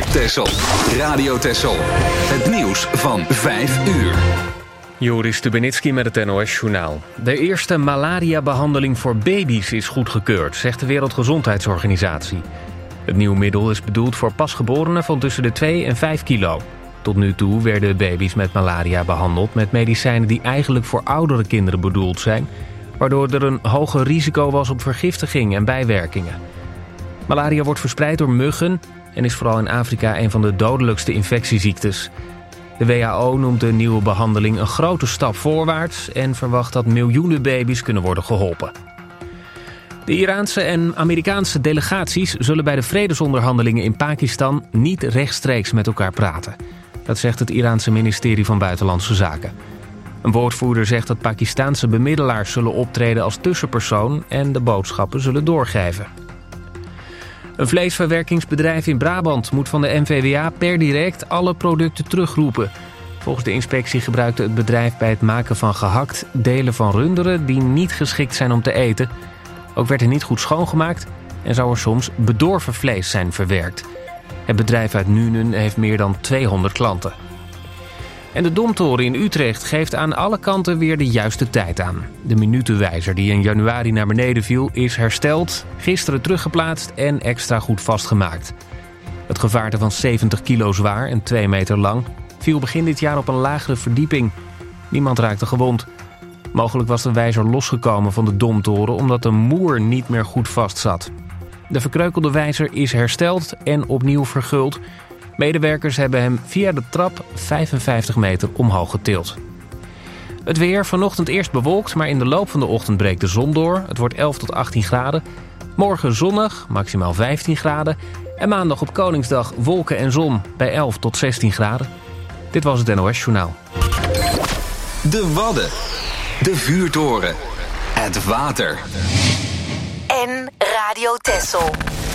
Texel. Radio Texel. Het nieuws van 5 uur. Joris Stubenitski met het NOS-journaal. De eerste malaria-behandeling voor baby's is goedgekeurd, zegt de Wereldgezondheidsorganisatie. Het nieuwe middel is bedoeld voor pasgeborenen van tussen de 2 en 5 kilo. Tot nu toe werden baby's met malaria behandeld met medicijnen die eigenlijk voor oudere kinderen bedoeld zijn, waardoor er een hoger risico was op vergiftiging en bijwerkingen. Malaria wordt verspreid door muggen en is vooral in Afrika een van de dodelijkste infectieziektes. De WHO noemt de nieuwe behandeling een grote stap voorwaarts en verwacht dat miljoenen baby's kunnen worden geholpen. De Iraanse en Amerikaanse delegaties zullen bij de vredesonderhandelingen in Pakistan niet rechtstreeks met elkaar praten. Dat zegt het Iraanse ministerie van Buitenlandse Zaken. Een woordvoerder zegt dat Pakistaanse bemiddelaars zullen optreden als tussenpersoon en de boodschappen zullen doorgeven. Een vleesverwerkingsbedrijf in Brabant moet van de NVWA per direct alle producten terugroepen. Volgens de inspectie gebruikte het bedrijf bij het maken van gehakt delen van runderen die niet geschikt zijn om te eten. Ook werd er niet goed schoongemaakt en zou er soms bedorven vlees zijn verwerkt. Het bedrijf uit Nuenen heeft meer dan 200 klanten. En de Domtoren in Utrecht geeft aan alle kanten weer de juiste tijd aan. De minutenwijzer die in januari naar beneden viel is hersteld, gisteren teruggeplaatst en extra goed vastgemaakt. Het gevaarte van 70 kilo zwaar en 2 meter lang viel begin dit jaar op een lagere verdieping. Niemand raakte gewond. Mogelijk was de wijzer losgekomen van de Domtoren omdat de moer niet meer goed vastzat. De verkreukelde wijzer is hersteld en opnieuw verguld. Medewerkers hebben hem via de trap 55 meter omhoog getild. Het weer, vanochtend eerst bewolkt, maar in de loop van de ochtend breekt de zon door. Het wordt 11 tot 18 graden. Morgen zonnig, maximaal 15 graden. En maandag op Koningsdag wolken en zon bij 11 tot 16 graden. Dit was het NOS Journaal. De Wadden. De vuurtoren. Het water. En Radio Texel.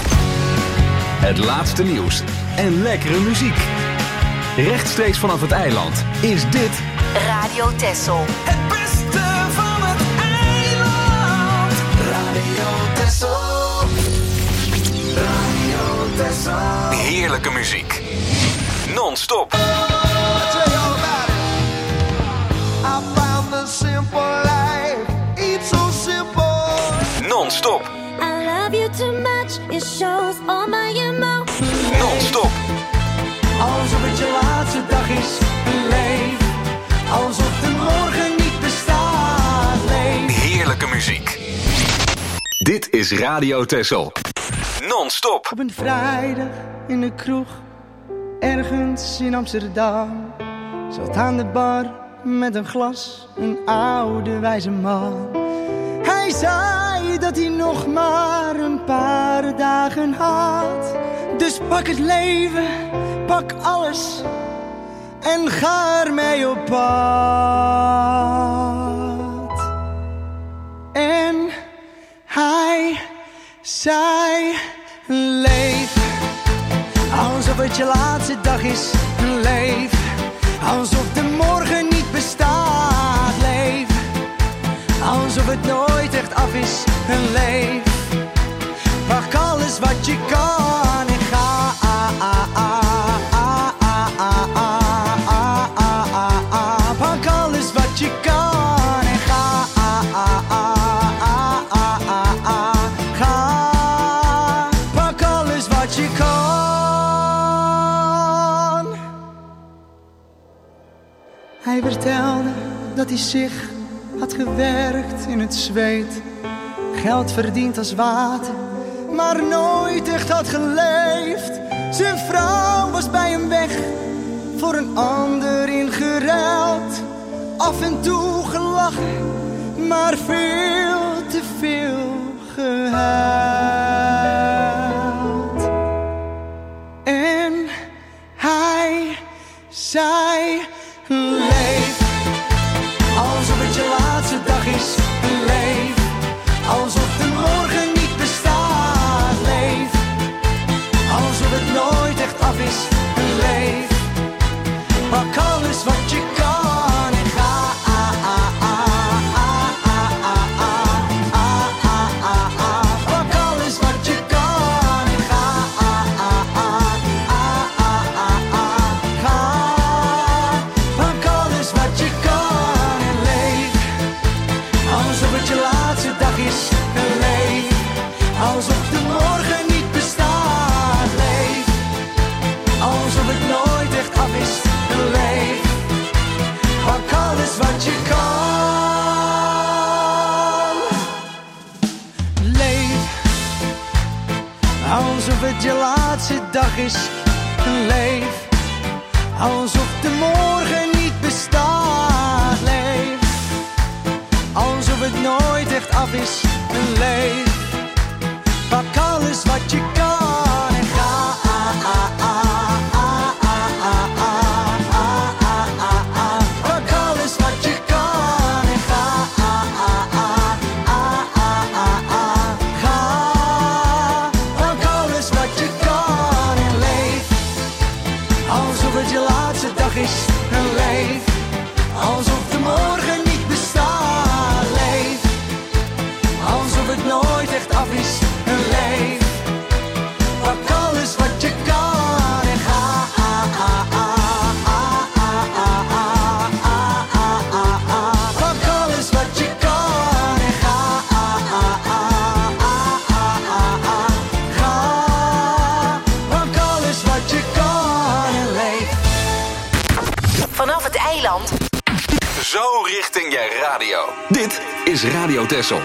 Het laatste nieuws en lekkere muziek. Rechtstreeks vanaf het eiland is dit Radio Texel. Het beste van het eiland. Radio Texel. Radio Texel. heerlijke muziek. Non-stop. I tell you all about it. I found the simple life. It's so simple. Non-stop. I love you too much. It shows all my emotions. Non-stop. Alsof het je laatste dag is. Leef. Alsof de morgen niet bestaat. Leef. Heerlijke muziek. Dit is Radio Texel. Non-stop. Op een vrijdag in de kroeg, ergens in Amsterdam, zat aan de bar met een glas een oude wijze man. Hij zei dat hij nog maar een paar dagen had. Dus pak het leven, pak alles en ga ermee op pad. En hij zei: leef, alsof het je laatste dag is. Leef, alsof de morgen niet bestaat. Leef, alsof het nooit echt af is. Leef, pak alles wat je kan en ga. Pak alles wat je kan en ga. Ga, pak alles wat je kan. Hij vertelde dat hij zich had gewerkt in het zweet, geld verdiend als water, maar nooit echt had geleefd. Zijn vrouw was bij hem weg, voor een ander ingeruild. Af en toe gelachen, maar veel te veel gehuild. En hij zei: leef, alsof het je laatste dag is. Leef, alsof de morgen niet bestaat. Leef, alsof het nooit echt af is. Leef, pak alles wat je kan en ga. Pak alles wat je kan en ga. het je laatste dag is en leef alsof de morgen niet bestaat. Leef alsof het nooit echt af is en leef. Pak alles wat je kan en ga. Pak alles wat je kan en ga. Ga. Pak alles wat je kan en leef alsof het je laatste dag is en leef alsof de morgen niet bestaat. Leef alsof het nooit echt af is en leef. Pak alles wat je kan en ga. Pak alles wat je kan en ga. Ga. Pak alles wat je kan en leef. Vanaf het eiland. Zo richting je radio. Dit is Radio Texel.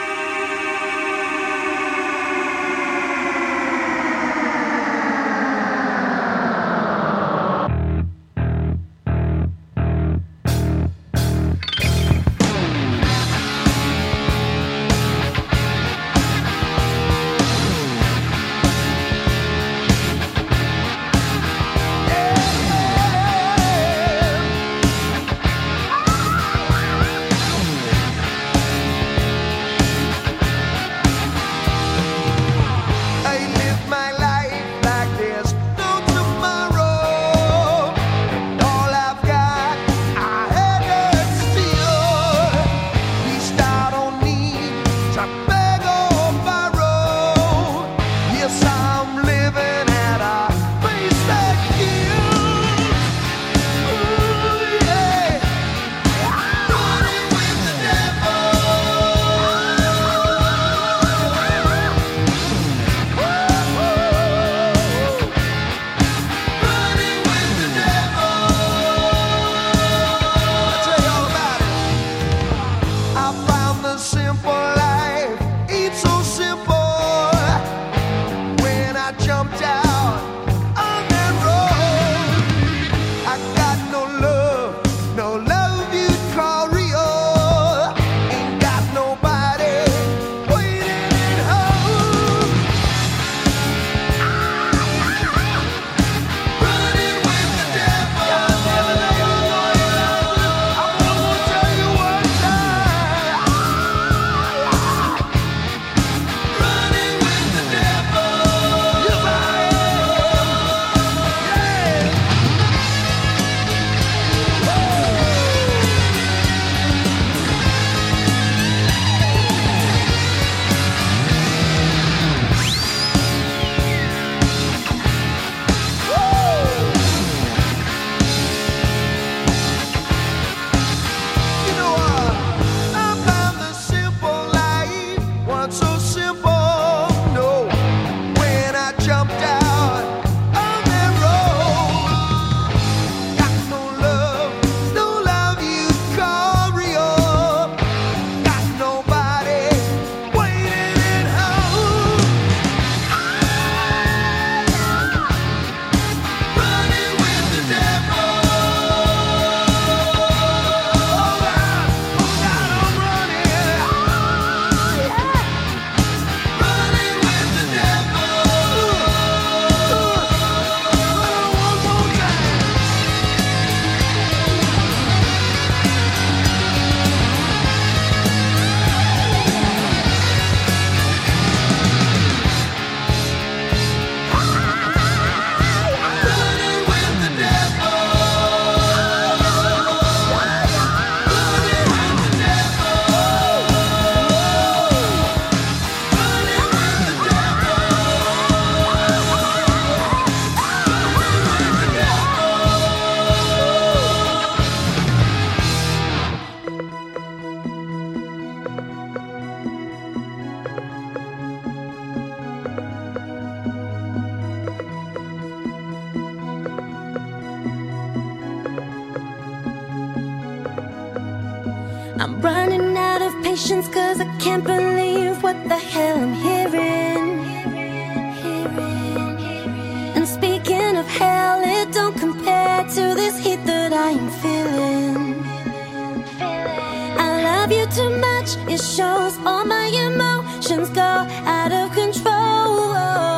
I'm running out of patience 'cause I can't believe what the hell I'm hearing. to this heat that I am feeling. I love you too much, it shows all my emotions go out of control.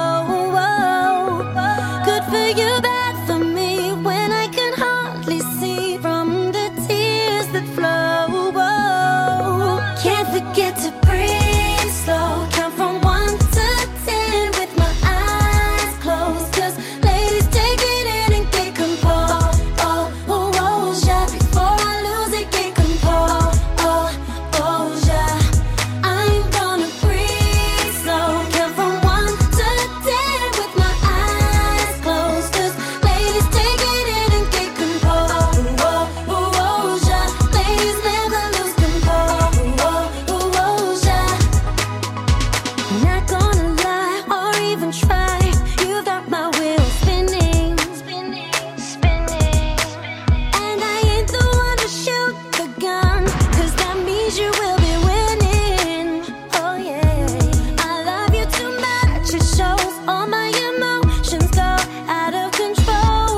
Good for you, bad for me, when I can hardly see from the tears that flow. Can't forget to breathe slow, count from 1 to 10 with my eyes closed, 'cause ladies take it in and get composed. Yeah, before I lose it, get composed. Yeah, I'm gonna breathe slow, count from 1 to 10 with my eyes closed, 'cause ladies take it in and get composed. Yeah, ladies never lose composed. Yeah, not gonna lie or even try, you got my wheels spinning. And I ain't the one to shoot the gun, 'cause that means you will be winning. Oh yeah, I love you too much, it shows all my emotions go out of control.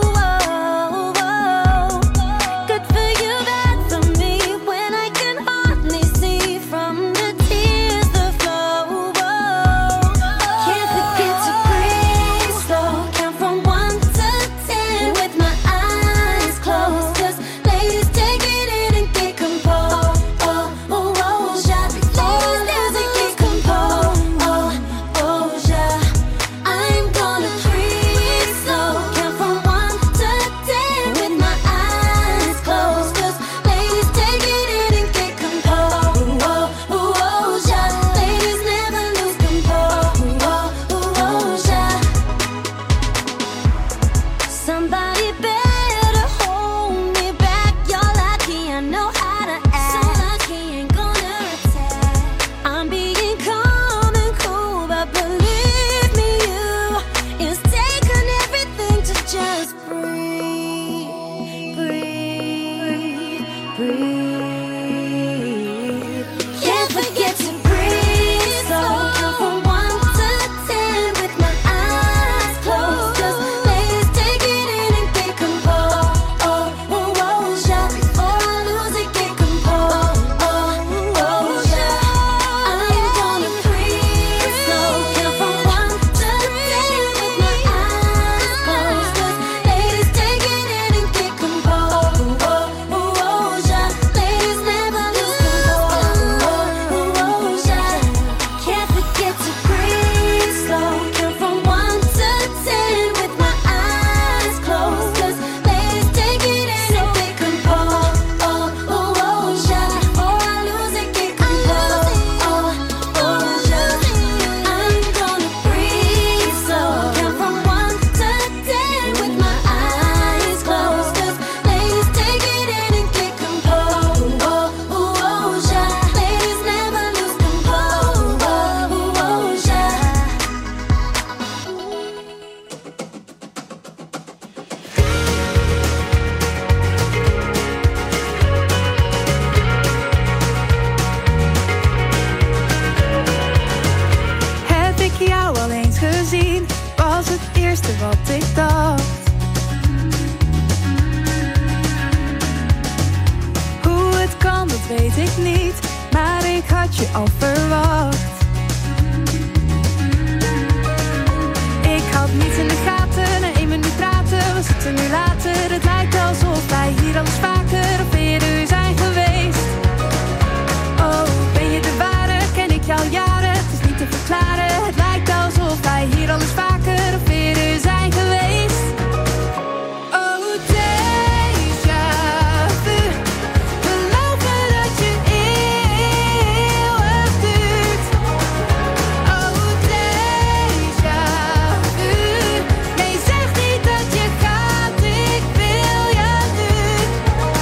Good for you, bad for me, when I can hardly see from the tears that flow. Can't forget to breathe slow, count from 1 to 10 with my eyes closed, 'cause ladies take it in and get composed. Yeah, before I lose it, get composed. Yeah, I'm gonna breathe slow, count from 1 to 10 with my eyes closed, 'cause ladies take it in and get composed. Yeah, ladies never lose composed. Yeah, somebody better hold me back. You're lucky I know how to act. So lucky ain't gonna attack. I'm being calm and cool, but believe me, it's taken everything to just breathe. Can't forget to breathe slow, count from 1 to 10 with my eyes closed, 'cause ladies take it in and get composed. Yeah, before I lose it, get composed. Yeah, I'm gonna breathe slow, count from 1 to 10 with my eyes closed, 'cause ladies take it in and get composed. Yeah, ladies never lose composed. Yeah, can't forget to breathe slow, count from 1 to 10 with my eyes closed, 'cause ladies take it in and get composed. Yeah, before I lose it, get composed. Yeah, I'm gonna breathe slow, count from 1 to 10 with my eyes closed, 'cause ladies take it in and get composed. Yeah, ladies never lose composed. Yeah. Heb ik jou al eens gezien? Was het eerste wat ik dacht. Hoe het kan, dat weet ik niet, maar ik had je al verwacht. Ik had niets in de gaten, na 1 minuut praten, we zitten nu later. Het lijkt alsof wij hier alles vaker of eerder zijn geweest. Oh, ben je de ware? Ken ik jou jaren? Het is niet te verklaren. Het lijkt alsof wij hier alles vaker of eerder zijn geweest. Oh, déjà vu. Geloven dat je eeuwig duurt. Oh, déjà vu. Nee, zeg niet dat je gaat, ik wil je nu.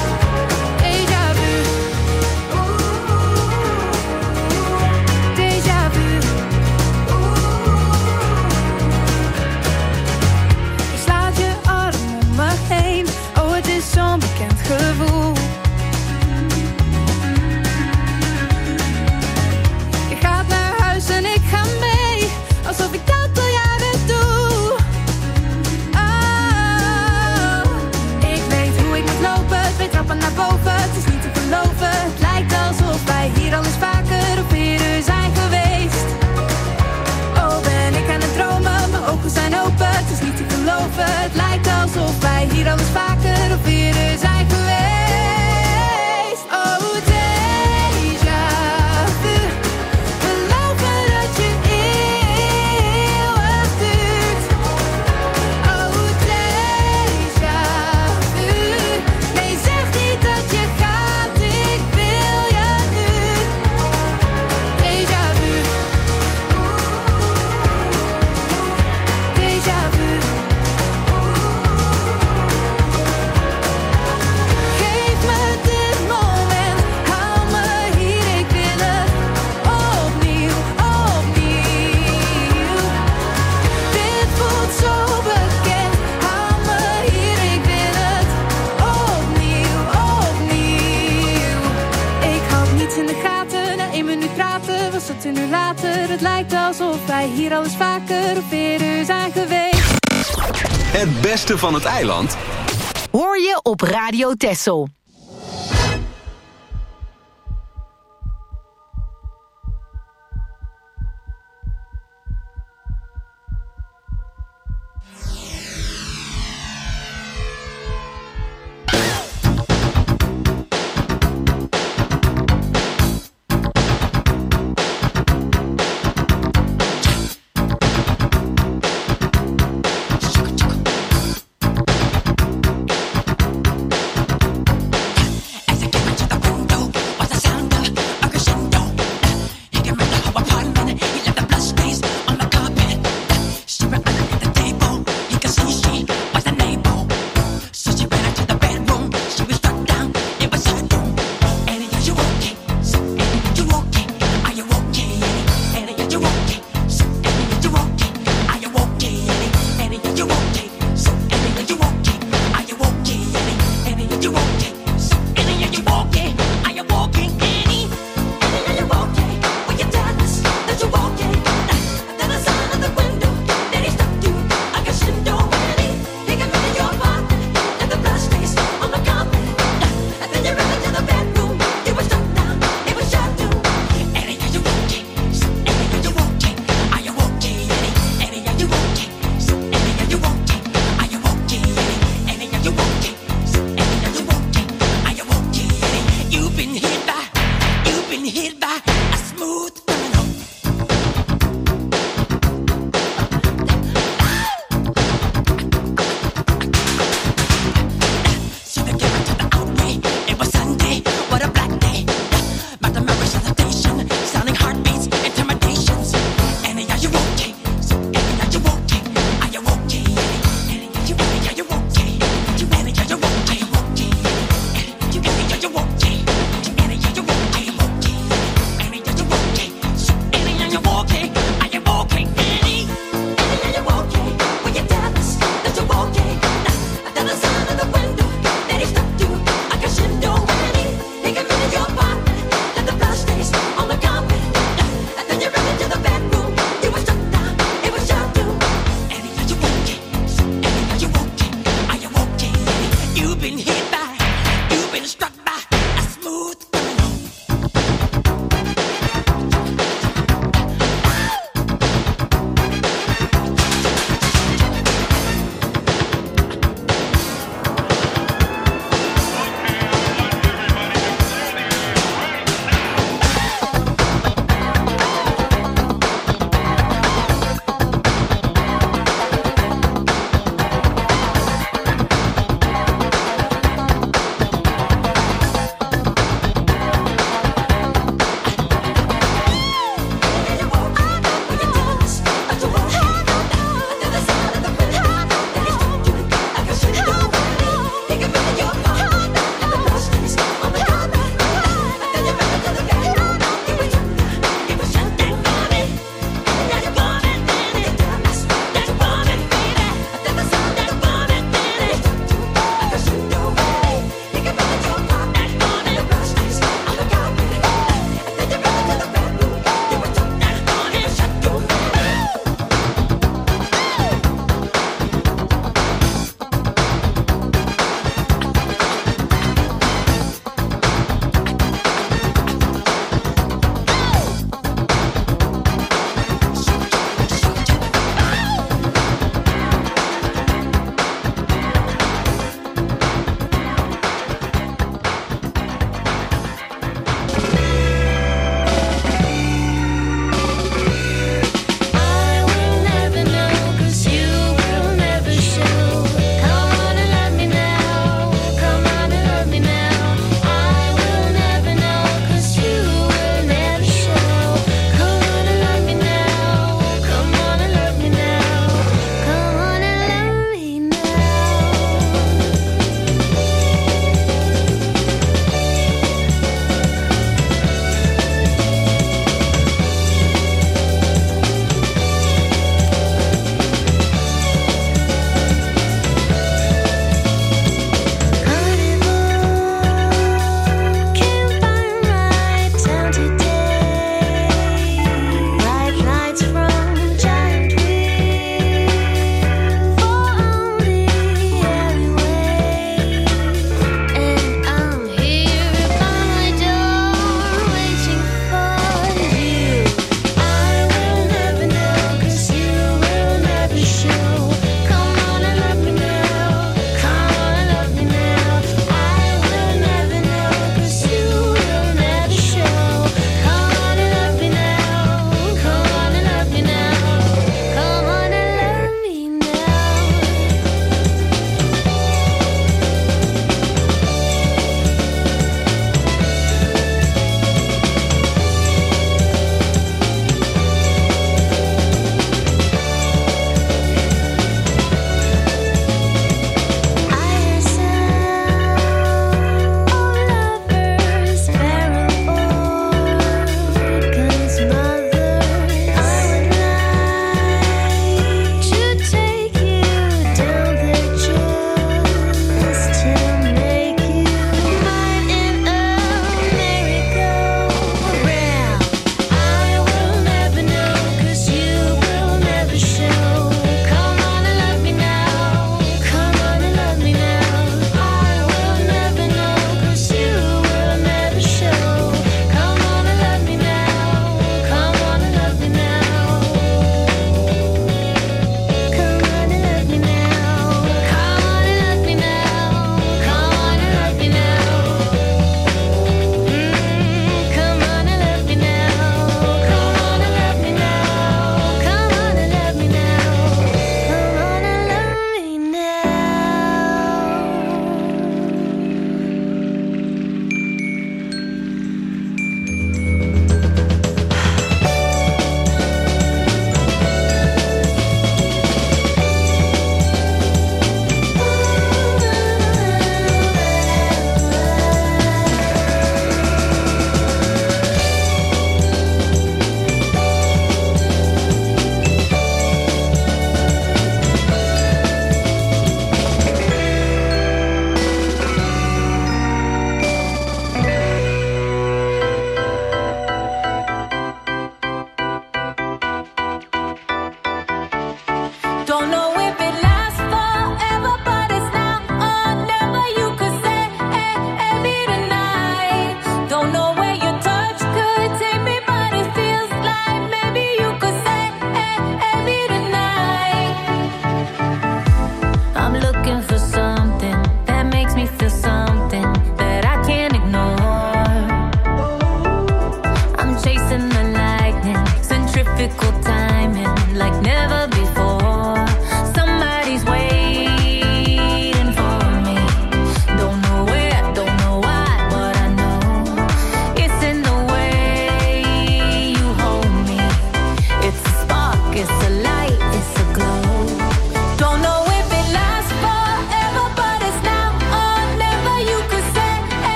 zitten nu later. Het lijkt alsof wij hier al eens vaker of eerder zijn geweest. Het beste van het eiland Hoor je op Radio Texel.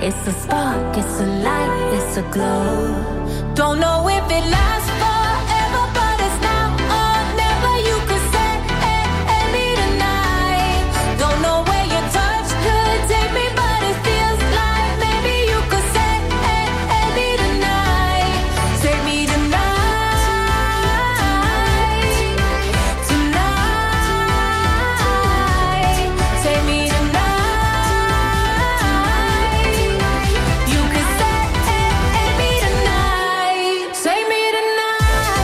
It's a spark, it's a light, it's a glow. Don't know if it lasts forever, but it's now or never. You could say, hey, me tonight. Don't know where your touch could take me, but it feels like maybe you could say, hey, me tonight. Take me tonight. Tonight. Take me tonight. You could say, hey, me tonight. Take me tonight.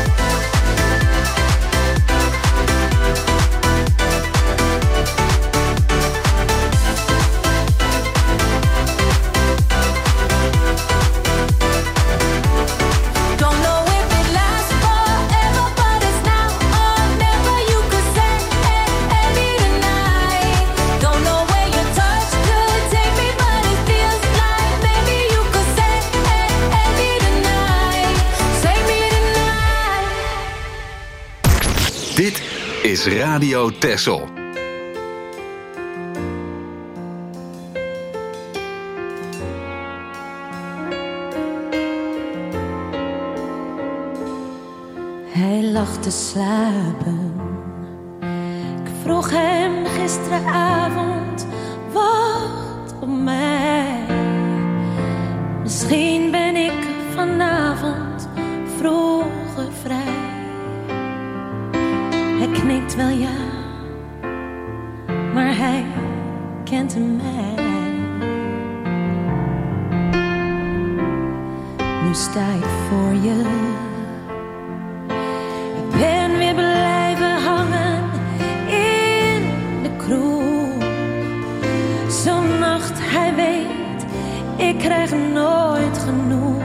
Don't know if it lasts forever, but it's now or never. You could say, hey, me tonight. Don't know where your touch could take me, but it feels like maybe you could say, hey, me tonight. Take me tonight. Dit is Radio Texel. Hij lag te slapen. Ik vroeg hem gisteravond, wacht op mij. Misschien ben ik vanavond vroeger vrij. Hij knikt wel ja, maar hij kent mij. Nu sta ik voor je. Ik ben weer blijven hangen in de kroeg. Zo'n nacht, hij weet, ik krijg nooit genoeg.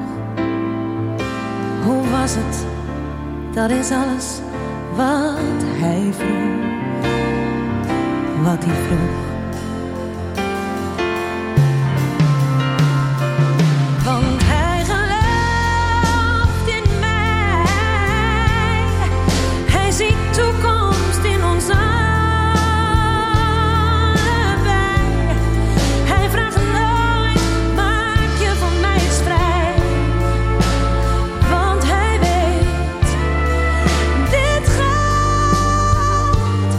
Hoe was het? Dat is alles wat hij vroeg. Wat hij vroeg. Want hij gelooft in mij. Hij ziet toekomst in ons allebei. Hij vraagt nooit, maak je van mij eens vrij. Want hij weet, dit gaat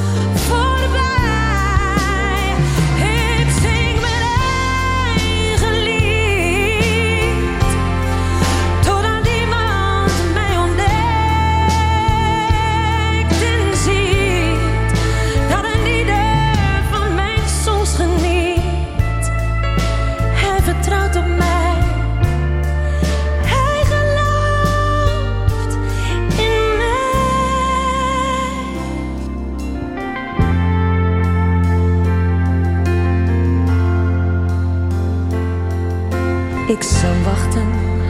voorbij. Ik zing mijn eigen lied, totdat iemand mij ontdekt en ziet dat een ieder van mijn soms geniet. Hij vertrouwt op mij, hij gelooft in mij. Ik zal wachten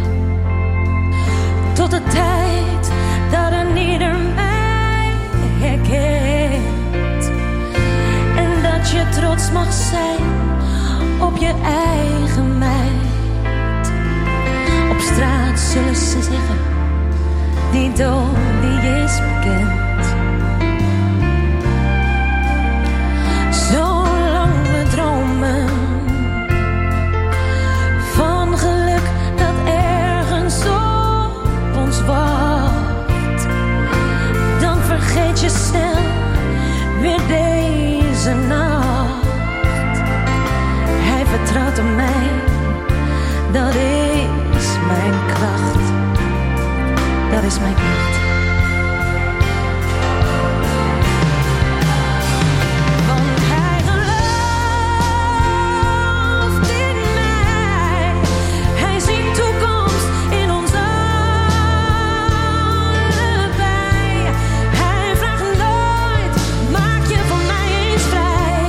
tot de tijd dat een ieder mij herkent. En dat je trots mag zijn op je eigen meid. Op straat zullen ze zeggen, die dood die is bekend. Zolang we dromen van geluk dat ergens op ons wacht, dan vergeet je snel weer deze nacht. Hij vertrouwt op mij, dat is mijn kracht. Dat is mijn kracht. Want hij gelooft in mij. Hij ziet toekomst in ons allebei. Hij vraagt nooit, maak je van mij eens vrij.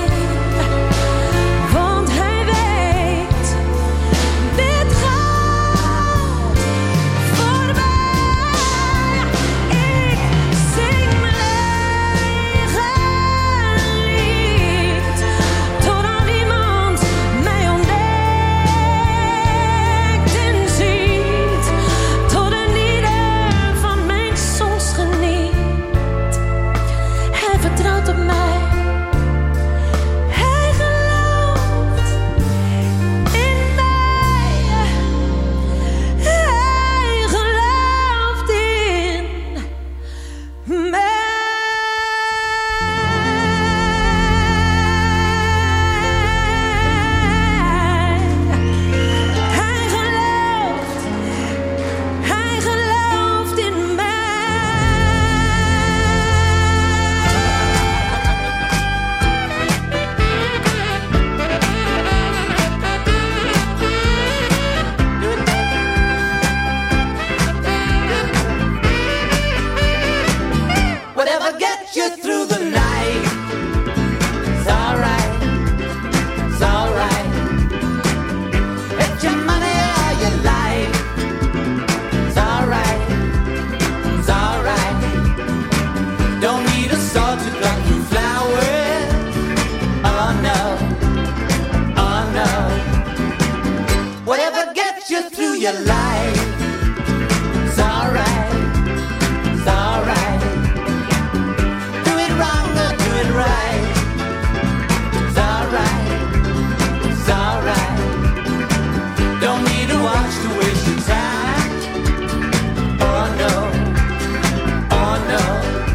Want hij weet, dit gaat voorbij. your life. It's alright, it's alright. Do it wrong or do it right. It's alright, it's alright. Don't need to watch to waste your time. Oh no, oh no.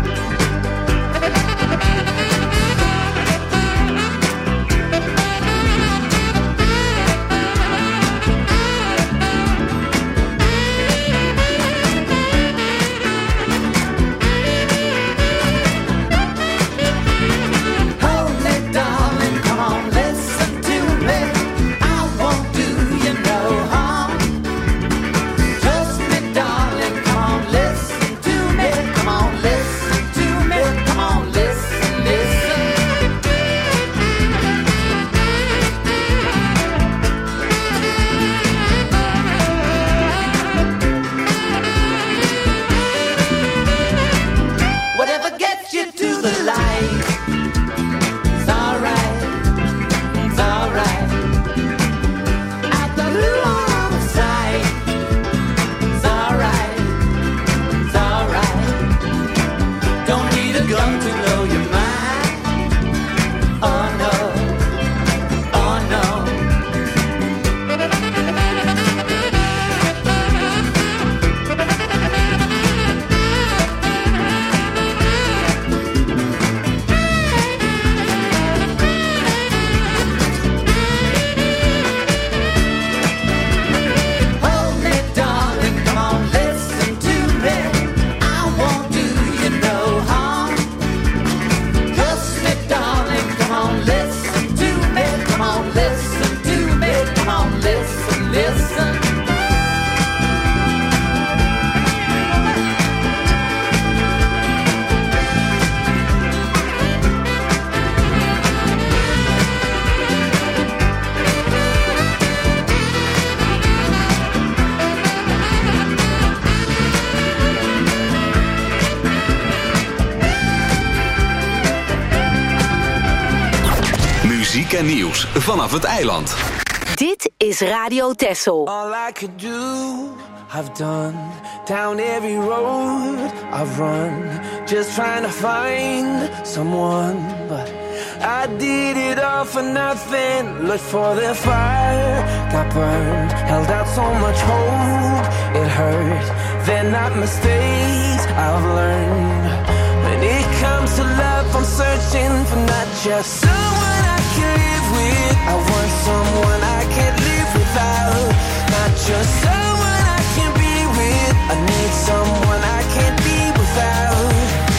Muziek en nieuws vanaf het eiland. Dit is Radio Texel. All I could do, I've done. Down every road I've run, just trying to find someone. But I did it all for nothing. Looked for the fire, got burned. Held out so much hope, it hurt. They're not mistakes I've learned. When it comes to love, I'm searching for not just someone I can live with. I want someone I can't live without. Not just someone I can be with. I need someone I can't be without.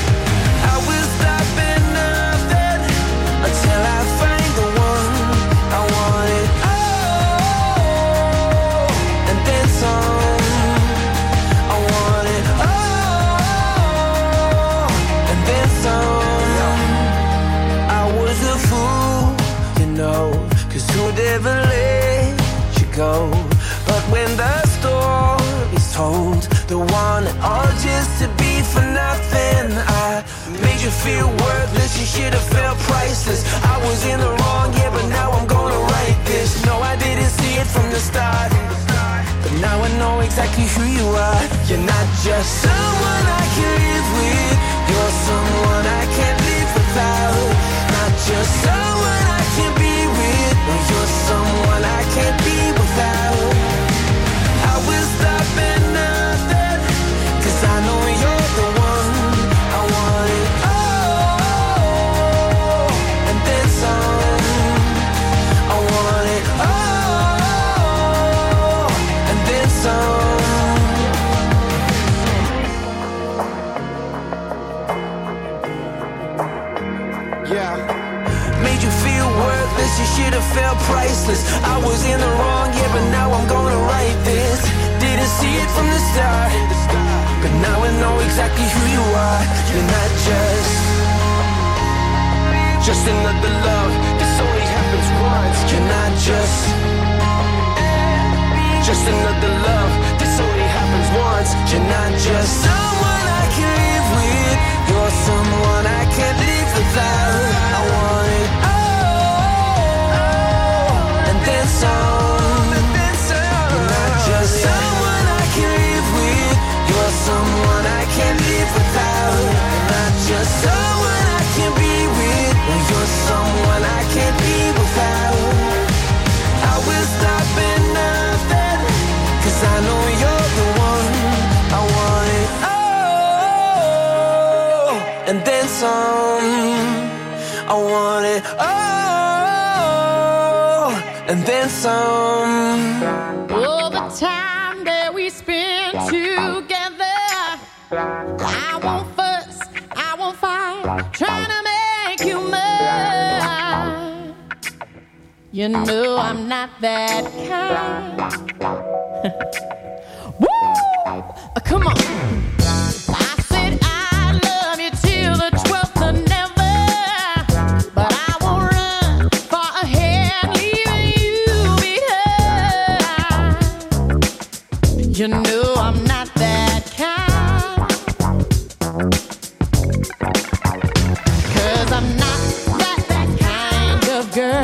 I will stop at nothing until I find the one. I want it all and then some. I want it all and then some. I was a fool, you know, 'cause who'd ever let you go? But when the story's told, the one and all just to be for nothing. I made you feel worthless, you should have felt priceless. I was in the wrong, yeah, but now I'm gonna write this. No, I didn't see it from the start, but now I know exactly who you are. You're not just someone I can live with. You're someone I can't live without. Not just someone I can be with. No, you're someone I can't be without. I will stop at nothing, 'cause I know you're the one. I want it all and then some. I want it all and then some. Yeah. Made you feel worthless, you should have felt priceless. I was in the wrong, yeah, but now I'm gonna write this. Didn't see it from the start, but now I know exactly who you are. You're not just another love. This only happens once. You're not just another love. This only happens once. You're not just someone I can live with. You're someone I can't live without. I want it all and then some. You're not just someone Oh, and then some. All the time that we spend together, I won't fuss, I won't fight, trying to make you mine. You know I'm not that kind. Woo! Come on. I said I love you till the 12th of never, but I won't run far ahead, leaving you behind. You know I'm not that kind, 'cause I'm not that kind of girl.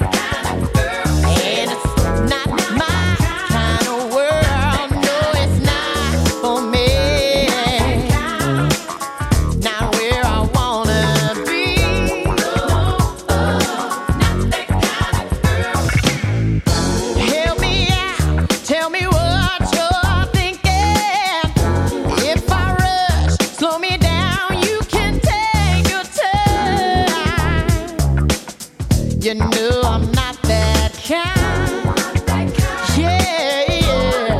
And it's not my kind of world. No, it's not for me. Not where I wanna be. Help me out, tell me what you're thinking. If I rush, slow me down, you can take your time. You know I'm not that kind. Yeah, yeah.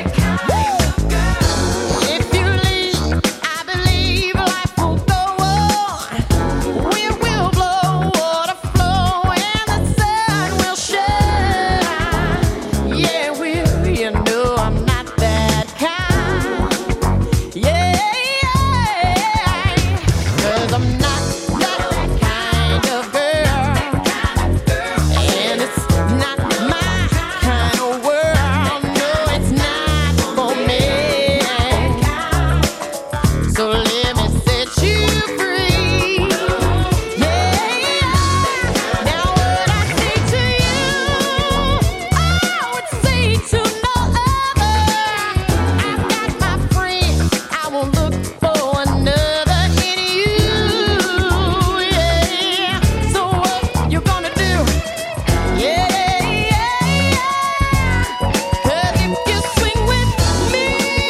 If you leave, I believe life will go on. Wind will blow, water flow, and the sun will shine. Yeah, will, you know I'm not that kind. Yeah, yeah. 'Cause I'm not that kind of girl. And it's not my kind of world. No, it's not for me. So let me set you free. Yeah. Now what I say to you, I would say to no other. I've got my friends, I won't look for another in you. Yeah. So what you gonna do? Yeah, yeah, yeah. 'Cause if you swing with me,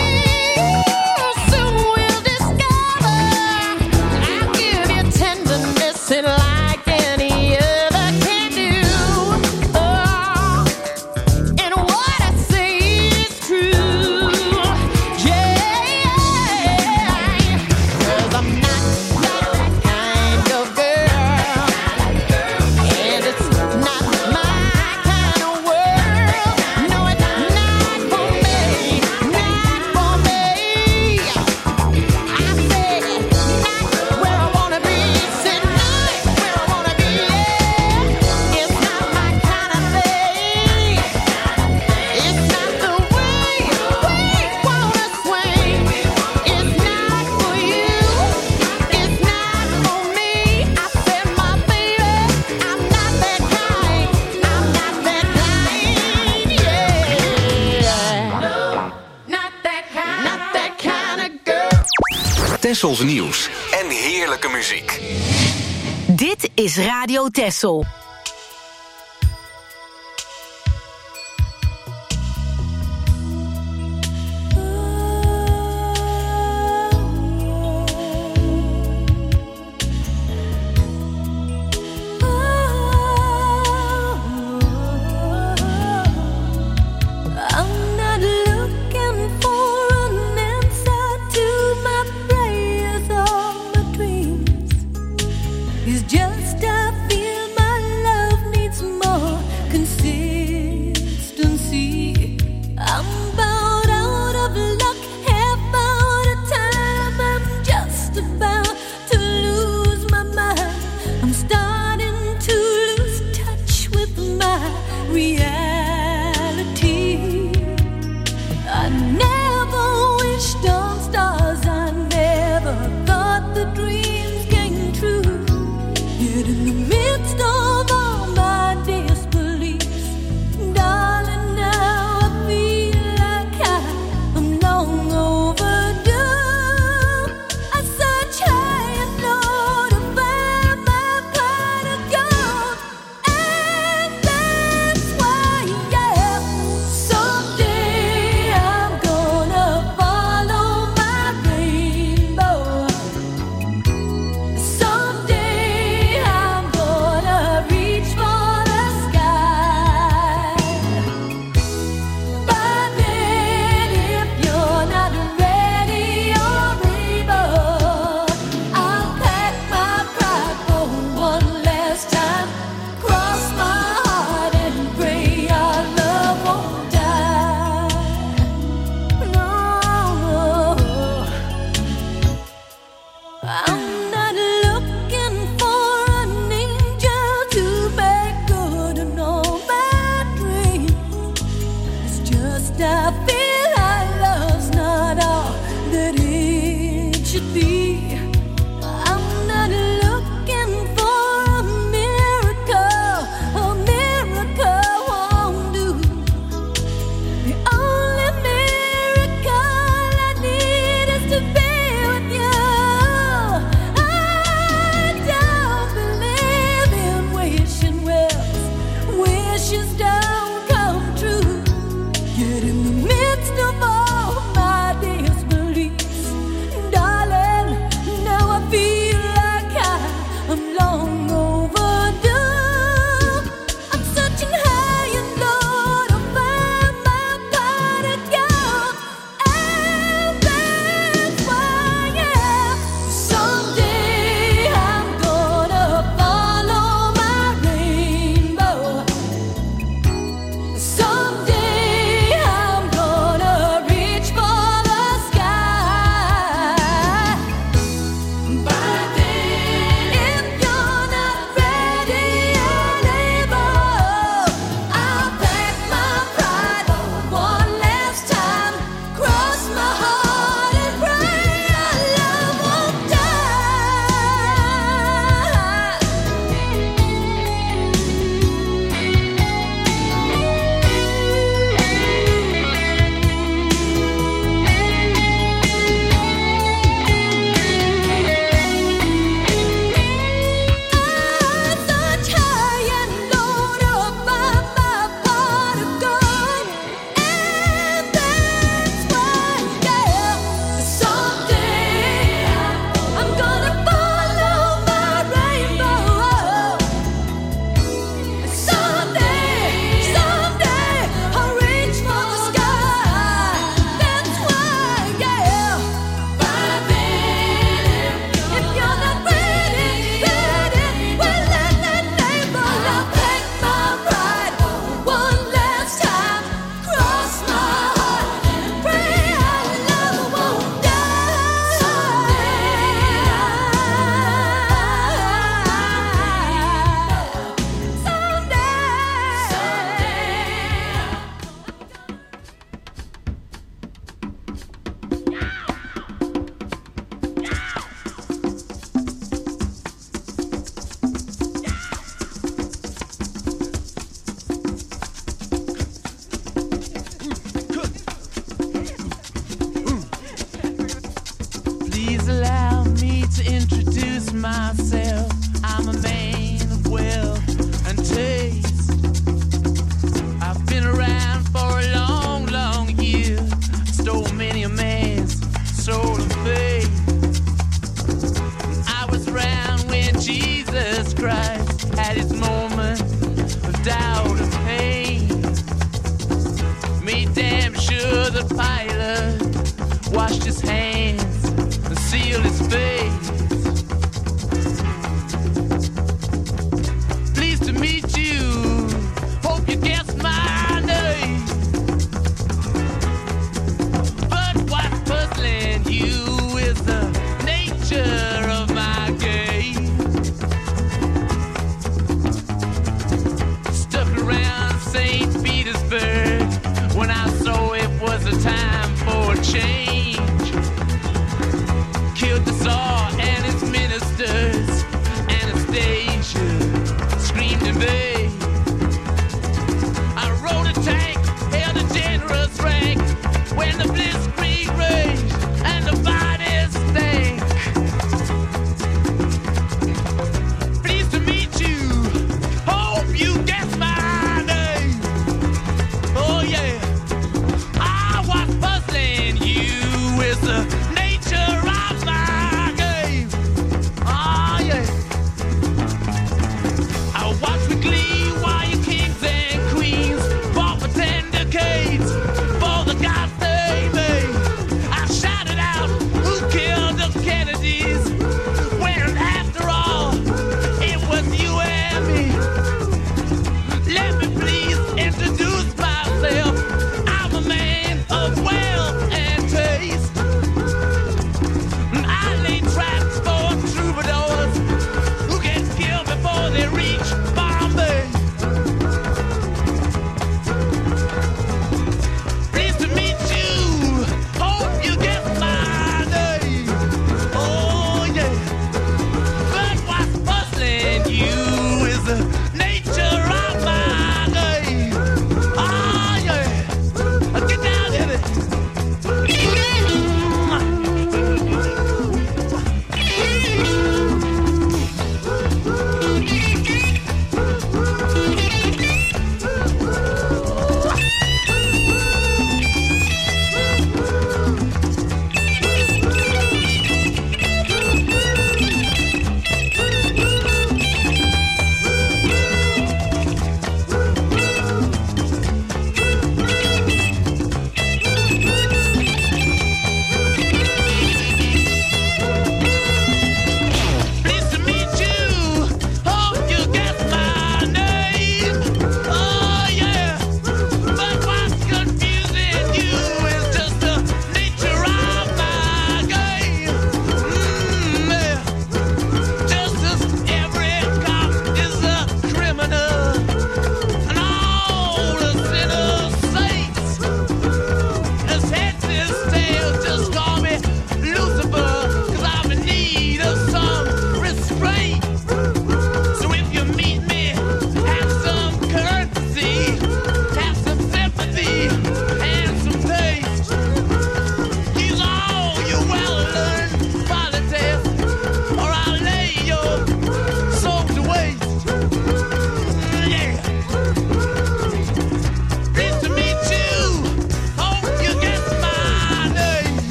soon we'll discover I'll give you tenderness and like any other can do. Oh, and what I say is true. Yeah, 'cause I'm not that kind of girl. And it's not my kind of world. No, it's not for me. Not for me. I said, not where I wanna be. Said not where I wanna be. Yeah. It's not my kind of thing. It's not the way we wanna swing. It's not for you. It's not for me. I said, my baby, I'm not that kind. I'm not that kind. Yeah. No, not that kind. Not that kind of girl. Tessels nieuws en heerlijke muziek. Dit is Radio Tessel. I'm not looking for an answer to my prayers or my dreams. It's just I feel my myself, I'm a man of wealth and taste. I've been around for a long, long year. Stole many a man's soul and faith. I was around when Jesus Christ had his moment of doubt and pain. Made damn sure the pilot washed his hands and sealed his face. Pleased to meet you, hope you guessed my name. But what's puzzling you is the nature of my game. Stuck around St. Petersburg when I saw it was a time for a change. Killed the Tsar and his ministers. Anastasia screamed in vain. I rode a tank, held a generous rank when the blitzkrieg raged and the bodies stank. Pleased to meet you, hope you guess my name. Oh yeah, I was puzzling you with the nature of my game. Oh yeah, I watch with glee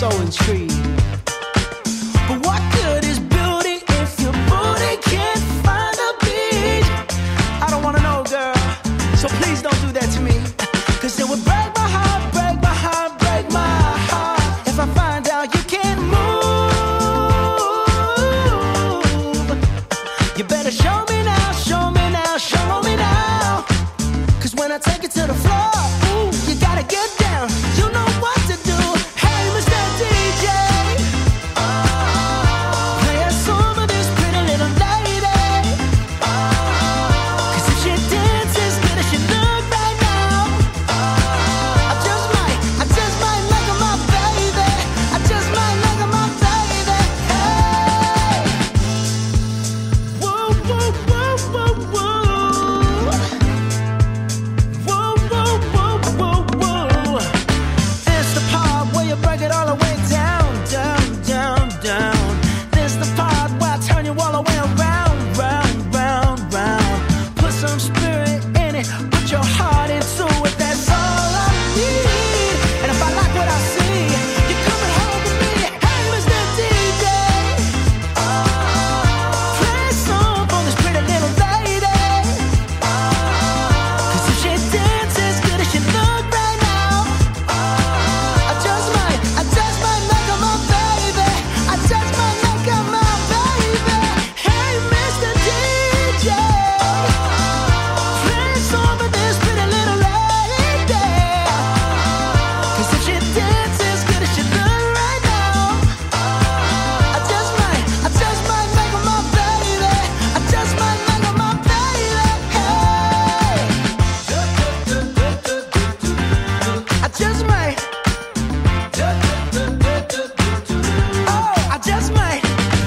so intrigued. But what good is beauty if your booty can't find a beat? I don't wanna know, girl, so please don't do that to me. Cause it would break my heart, break my heart, break my heart if I find out you can't move. You better show me now, show me now, show me now. Cause when I take it to the floor, ooh, you gotta get down. You know what to do. Hey, Mr. DJ, play a song for this pretty little lady. Cause if she dances good as she look right now, I just might make her my baby. I just might make her my baby. Hey, whoa, whoa, whoa, whoa, whoa. Whoa, whoa, whoa, whoa, whoa. It's the part where you break it all the way down, down, down, down. This the part where I turn you all the way around, round, round, round. Put some spirit in it, put your heart into it. That's all I need. And if I like what I see, you're coming home with me. Hey, Mr. DJ, play a song for this pretty little lady. Cause if she dances good as she look right now, I just might make her my baby. I just might make her my baby. Hey, Mr. DJ, play a song for this pretty little lady. Cause if she dances good as she look right now, I just might make her my baby. I just might make her my baby. Hey, I just might. Oh, I just might.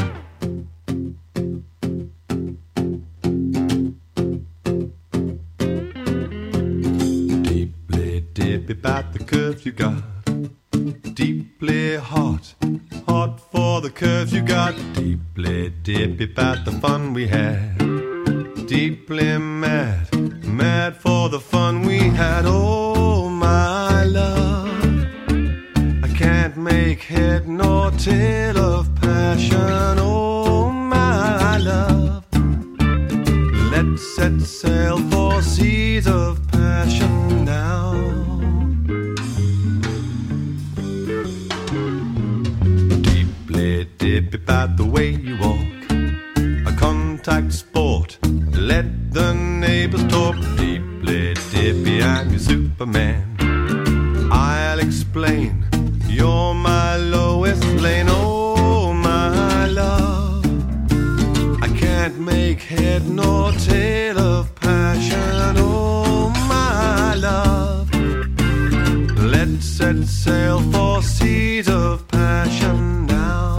Deeply dip about the curves you got. Deeply hot, hot for the curves you got. Deeply dip about the fun we had. Deeply mad, mad for the fun we had. Oh, my love, I can't make head nor tail of passion. Oh, my love, let's set sail for seas of passion now. Deeply dip about the way you walk, a contact sport. Let the neighbors talk. Deeply dippy, I'm your Superman. I'll explain. You're my lowest lane. Oh, my love, I can't make head nor tail of passion. Oh, my love, let's set sail for seas of passion now.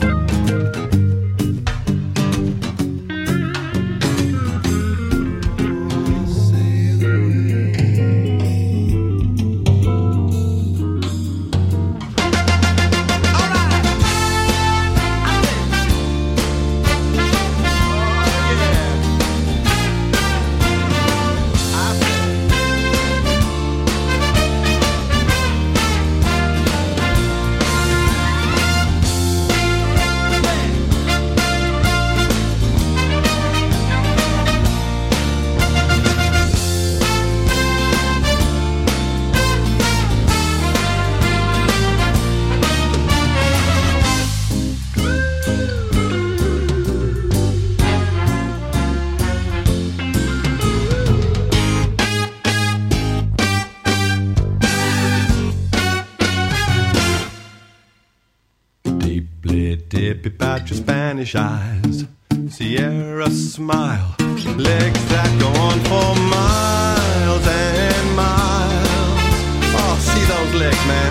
Dip about your Spanish eyes, Sierra smile, legs that go on for miles and miles. Oh, see those legs, man.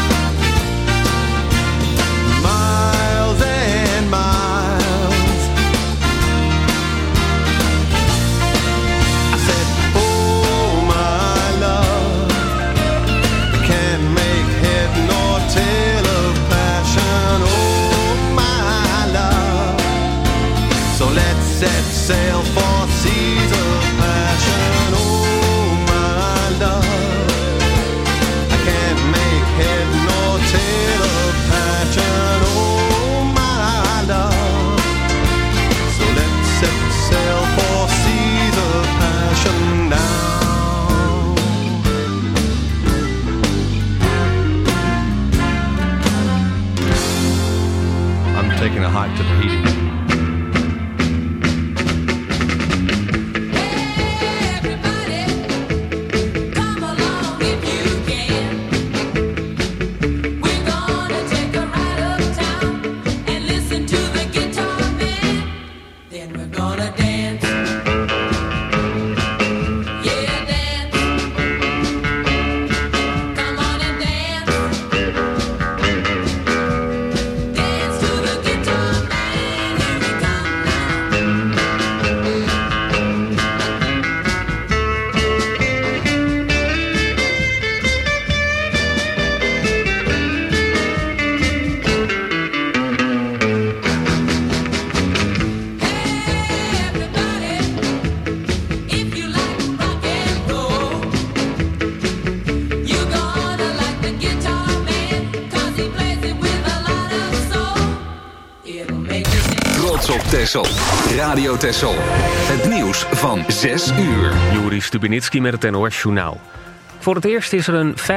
Miles and miles. I said, oh, my love, I can't make head nor tail of passion. Oh, so let's set sail for seas of passion. Oh, my love, I can't make head taking a hike to Tahiti. Texel. Radio Texel. Het nieuws van 6 uur. Joris Stubenitski met het NOS Journaal. Voor het eerst is er een